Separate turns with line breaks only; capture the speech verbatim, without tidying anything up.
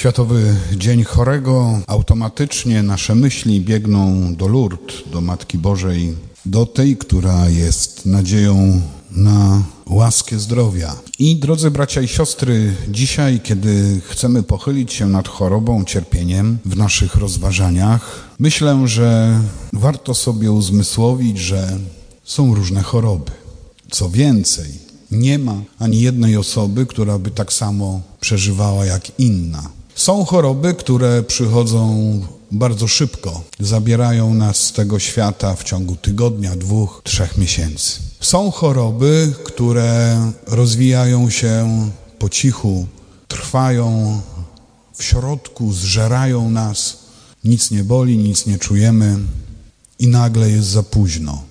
Światowy Dzień Chorego. Automatycznie nasze myśli biegną do Lourdes, do Matki Bożej, do tej, która jest nadzieją na łaskę zdrowia. I drodzy bracia i siostry, dzisiaj, kiedy chcemy pochylić się nad chorobą, cierpieniem w naszych rozważaniach, myślę, że warto sobie uzmysłowić, że są różne choroby. Co więcej, nie ma ani jednej osoby, która by tak samo przeżywała jak inna. Są choroby, które przychodzą bardzo szybko, zabierają nas z tego świata w ciągu tygodnia, dwóch, trzech miesięcy. Są choroby, które rozwijają się po cichu, trwają w środku, zżerają nas, nic nie boli, nic nie czujemy i nagle jest za późno.